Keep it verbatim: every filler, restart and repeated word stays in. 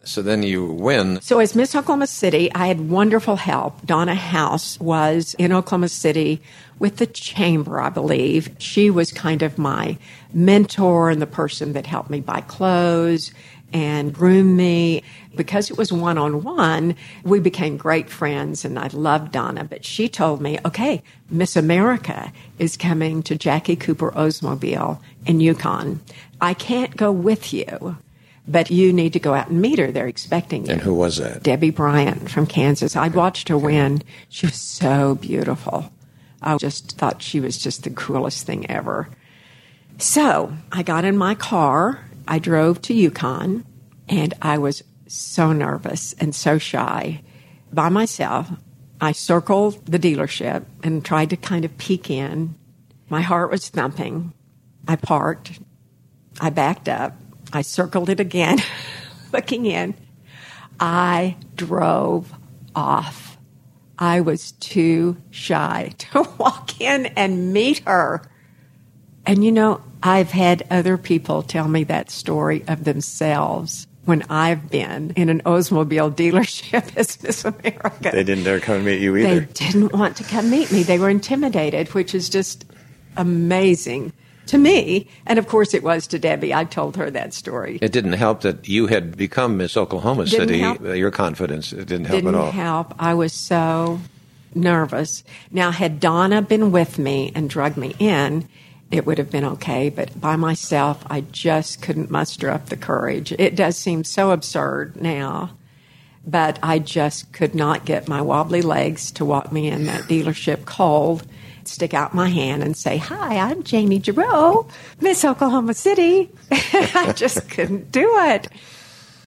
So then you win. So as Miss Oklahoma City, I had wonderful help. Donna House was in Oklahoma City with the chamber, I believe. She was kind of my mentor and the person that helped me buy clothes and groom me. Because it was one-on-one, we became great friends, and I loved Donna. But she told me, okay, Miss America is coming to Jackie Cooper Oldsmobile in Yukon. I can't go with you, but you need to go out and meet her. They're expecting you. And who was that? Debbie Bryant from Kansas. I'd watched her win. She was so beautiful. I just thought she was just the coolest thing ever. So I got in my car. I drove to Yukon, and I was so nervous and so shy by myself. I circled the dealership and tried to kind of peek in. My heart was thumping. I parked. I backed up. I circled it again, looking in. I drove off. I was too shy to walk in and meet her. And, you know, I've had other people tell me that story of themselves when I've been in an Oldsmobile dealership as Miss America. They didn't dare come and meet you either. They didn't want to come meet me. They were intimidated, which is just amazing to me. And, of course, it was to Debbie. I told her that story. It didn't help that you had become Miss Oklahoma Didn't City. help. Your confidence, it didn't help Didn't at all. help. I was so nervous. Now, had Donna been with me and drugged me in, it would have been okay. But by myself, I just couldn't muster up the courage. It does seem so absurd now, but I just could not get my wobbly legs to walk me in that dealership cold, stick out my hand and say, "Hi, I'm Jamie Giroux, Miss Oklahoma City." I just couldn't do it.